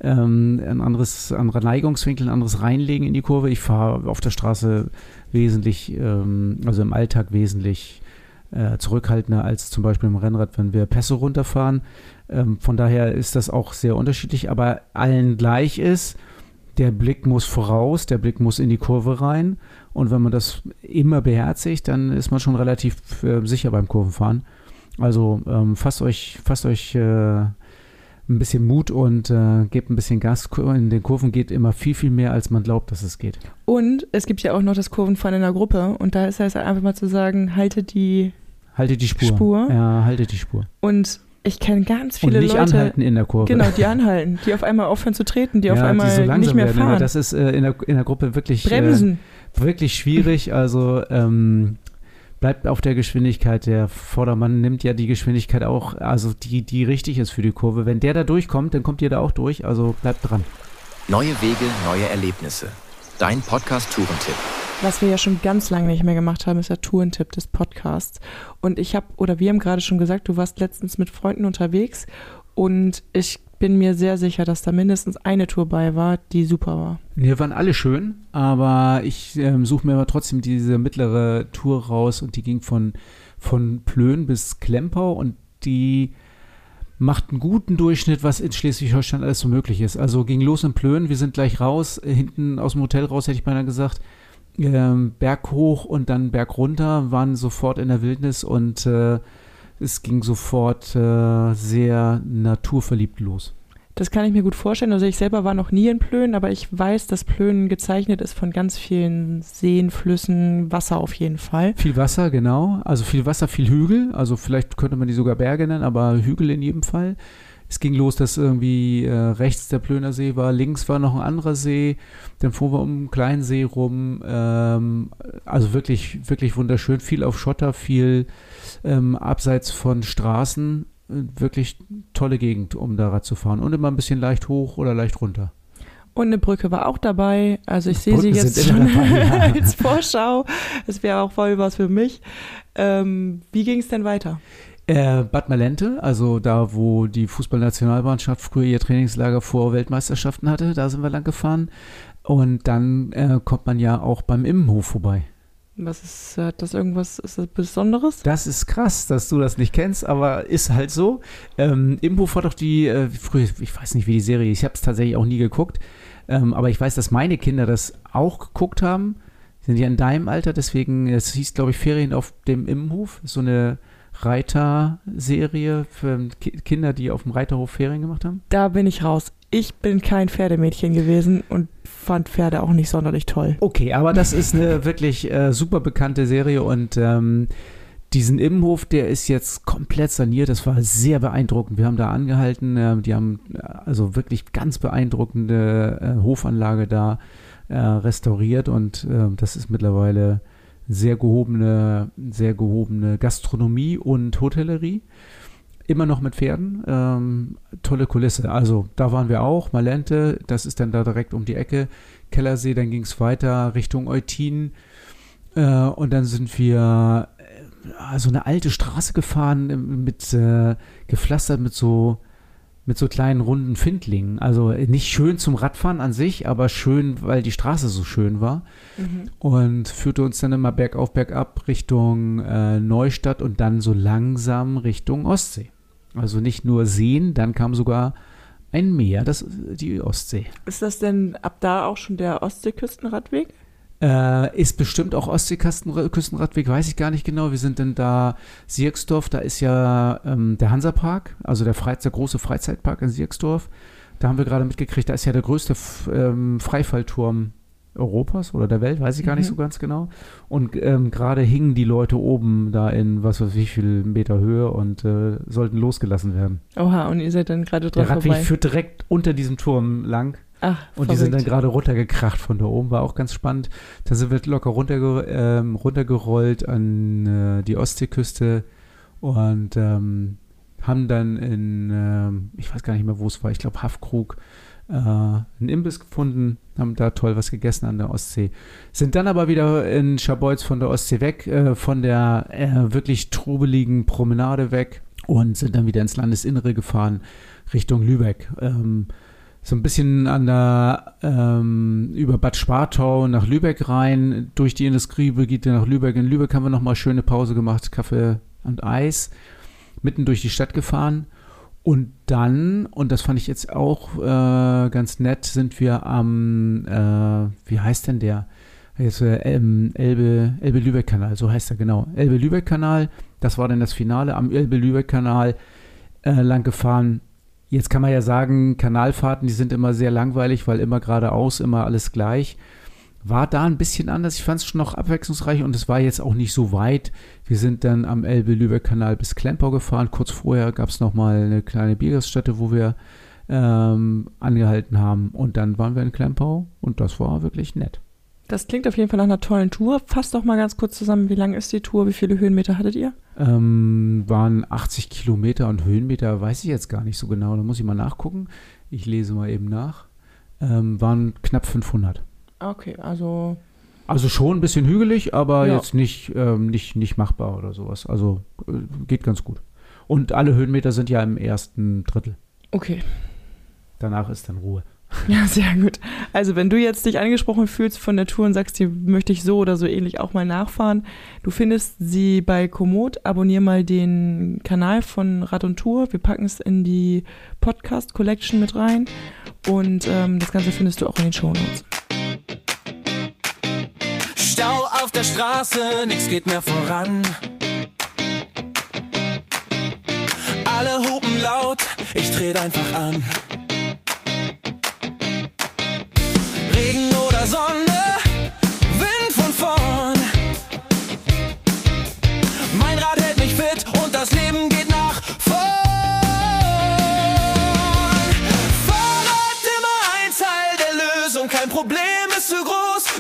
Neigungswinkel, ein anderes Reinlegen in die Kurve. Ich fahre auf der Straße wesentlich, also im Alltag wesentlich zurückhaltender als zum Beispiel im Rennrad, wenn wir Pässe runterfahren. Von daher ist das auch sehr unterschiedlich, aber allen gleich ist, der Blick muss voraus, der Blick muss in die Kurve rein und wenn man das immer beherzigt, dann ist man schon relativ sicher beim Kurvenfahren. Also fasst euch ein bisschen Mut und gebt ein bisschen Gas. In den Kurven geht immer viel, viel mehr, als man glaubt, dass es geht. Und es gibt ja auch noch das Kurvenfahren in der Gruppe und da ist es einfach mal zu sagen, haltet die Spur. Ja, haltet die Spur. Und ich kenne ganz viele und nicht Leute, anhalten in der Kurve. Genau, die anhalten, die auf einmal aufhören zu treten, die auf einmal die so langsam nicht mehr werden. fahren. Aber das ist in der Gruppe wirklich Bremsen. Wirklich schwierig. Also bleibt auf der Geschwindigkeit. Der Vordermann nimmt ja die Geschwindigkeit auch, also die richtig ist für die Kurve. Wenn der da durchkommt, dann kommt ihr da auch durch. Also bleibt dran. Neue Wege, neue Erlebnisse. Dein Podcast-Tourentipp. Was wir ja schon ganz lange nicht mehr gemacht haben, ist der Tourentipp des Podcasts. Und wir haben gerade schon gesagt, du warst letztens mit Freunden unterwegs und ich bin mir sehr sicher, dass da mindestens eine Tour bei war, die super war. Wir waren alle schön, aber ich suche mir aber trotzdem diese mittlere Tour raus und die ging von Plön bis Klempau und die macht einen guten Durchschnitt, was in Schleswig-Holstein alles so möglich ist. Also ging los in Plön, wir sind gleich raus, hinten aus dem Hotel raus, hätte ich beinahe gesagt, Berg hoch und dann Berg runter, waren sofort in der Wildnis und es ging sofort sehr naturverliebt los. Das kann ich mir gut vorstellen. Also ich selber war noch nie in Plön, aber ich weiß, dass Plön gezeichnet ist von ganz vielen Seen, Flüssen, Wasser auf jeden Fall. Viel Wasser, genau. Also viel Wasser, viel Hügel. Also vielleicht könnte man die sogar Berge nennen, aber Hügel in jedem Fall. Es ging los, dass irgendwie rechts der Plöner See war, links war noch ein anderer See, dann fuhren wir um einen kleinen See rum, also wirklich, wirklich wunderschön, viel auf Schotter, viel abseits von Straßen, wirklich tolle Gegend, um da Rad zu fahren und immer ein bisschen leicht hoch oder leicht runter. Und eine Brücke war auch dabei. Also ich sehe sie jetzt schon als Vorschau. Das wäre auch voll was für mich. Wie ging es denn weiter? Bad Malente, also da, wo die Fußballnationalmannschaft früher ihr Trainingslager vor Weltmeisterschaften hatte, da sind wir lang gefahren. Und dann kommt man ja auch beim Immenhof vorbei. Hat das irgendwas, ist das Besonderes? Das ist krass, dass du das nicht kennst, aber ist halt so. Immenhof war doch früher, ich weiß nicht, wie die Serie, ich habe es tatsächlich auch nie geguckt, aber ich weiß, dass meine Kinder das auch geguckt haben. Die sind ja in deinem Alter, deswegen, es hieß, glaube ich, Ferien auf dem Immenhof, so eine Reiterserie für Kinder, die auf dem Reiterhof Ferien gemacht haben. Da bin ich raus. Ich bin kein Pferdemädchen gewesen und fand Pferde auch nicht sonderlich toll. Okay, aber das ist eine wirklich super bekannte Serie und diesen Immenhof, der ist jetzt komplett saniert. Das war sehr beeindruckend. Wir haben da angehalten. Die haben also wirklich ganz beeindruckende Hofanlage da restauriert und das ist mittlerweile sehr gehobene Gastronomie und Hotellerie. Immer noch mit Pferden. Tolle Kulisse. Also da waren wir auch. Malente, das ist dann da direkt um die Ecke. Kellersee, dann ging es weiter Richtung Eutin. Und dann sind wir so eine alte Straße gefahren, gepflastert mit so kleinen runden Findlingen. Also nicht schön zum Radfahren an sich, aber schön, weil die Straße so schön war. Mhm. Und führte uns dann immer bergauf, bergab Richtung Neustadt und dann so langsam Richtung Ostsee. Also nicht nur Seen, dann kam sogar ein Meer, die Ostsee. Ist das denn ab da auch schon der Ostseeküstenradweg? Ist bestimmt auch Ostseeküstenradweg, weiß ich gar nicht genau. Wir sind dann da, Sierksdorf, da ist ja der Hansapark, also der große Freizeitpark in Sierksdorf. Da haben wir gerade mitgekriegt, da ist ja der größte Freifallturm Europas oder der Welt, weiß ich gar nicht so ganz genau. Und gerade hingen die Leute oben da in was weiß ich wie viel Meter Höhe und sollten losgelassen werden. Oha, und ihr seid dann gerade drauf vorbei. Der Radweg führt direkt unter diesem Turm lang. Ach, und die sind dann gerade runtergekracht von da oben, war auch ganz spannend. Da sind wir locker runtergerollt an die Ostseeküste und haben dann ich weiß gar nicht mehr, wo es war, ich glaube Haffkrug, einen Imbiss gefunden, haben da toll was gegessen an der Ostsee. Sind dann aber wieder in Scharbeutz von der Ostsee weg, von der wirklich trubeligen Promenade weg und sind dann wieder ins Landesinnere gefahren, Richtung Lübeck. So ein bisschen über Bad Spartau nach Lübeck rein, durch die Industriegebiete nach Lübeck. In Lübeck haben wir nochmal schöne Pause gemacht, Kaffee und Eis, mitten durch die Stadt gefahren. Und dann, und das fand ich jetzt auch ganz nett, sind wir am, wie heißt denn der? Elbe-Lübeck-Kanal, so heißt er genau. Elbe-Lübeck-Kanal, das war dann das Finale, am Elbe-Lübeck-Kanal lang gefahren. Jetzt kann man ja sagen, Kanalfahrten, die sind immer sehr langweilig, weil immer geradeaus, immer alles gleich. War da ein bisschen anders. Ich fand es schon noch abwechslungsreich und es war jetzt auch nicht so weit. Wir sind dann am Elbe-Lübeck-Kanal bis Klempau gefahren. Kurz vorher gab es nochmal eine kleine Biergaststätte, wo wir angehalten haben. Und dann waren wir in Klempau und das war wirklich nett. Das klingt auf jeden Fall nach einer tollen Tour. Fasst doch mal ganz kurz zusammen, wie lang ist die Tour? Wie viele Höhenmeter hattet ihr? Waren 80 Kilometer und Höhenmeter weiß ich jetzt gar nicht so genau. Da muss ich mal nachgucken. Ich lese mal eben nach. Waren knapp 500. Okay, also schon ein bisschen hügelig, aber jetzt nicht machbar oder sowas. Also geht ganz gut. Und alle Höhenmeter sind ja im ersten Drittel. Okay. Danach ist dann Ruhe. Ja, sehr gut. Also wenn du jetzt dich angesprochen fühlst von der Tour und sagst, die möchte ich so oder so ähnlich auch mal nachfahren, du findest sie bei Komoot, abonnier mal den Kanal von Rad und Tour, wir packen es in die Podcast-Collection mit rein und das Ganze findest du auch in den Shownotes. Stau auf der Straße, nix geht mehr voran. Alle hupen laut, ich trete einfach an. Regen oder Sonne, Wind von vorn. Mein Rad hält mich fit und das Leben geht nach vorn.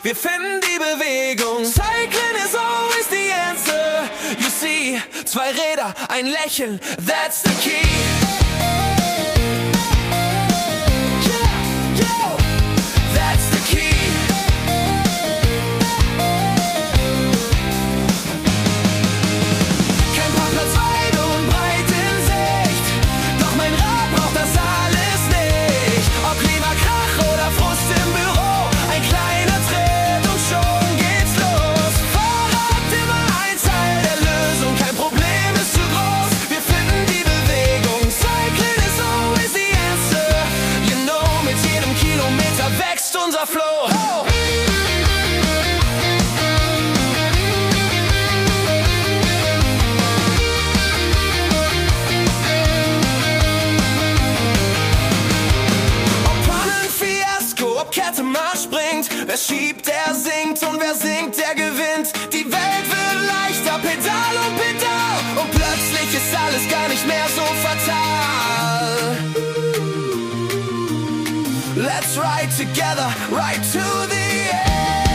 wir finden die Bewegung. Cycling is always the answer. You see, 2 Räder, ein Lächeln, that's the key. Unser Flow. Oh. Ob Pannenfiasko, ob Kette mal springt, wer schiebt, der singt und wer singt, der gewinnt. Die Welt wird leichter, Pedal um Pedal, und plötzlich ist alles gar nicht mehr so fatal. Let's ride together, right to the end.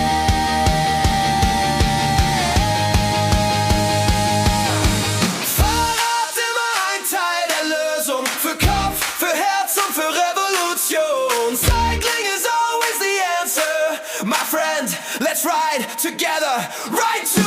Fahrrad immer ein Teil der Lösung. Für Kopf, für Herz und für Revolution. Cycling is always the answer. My friend, let's ride together, right to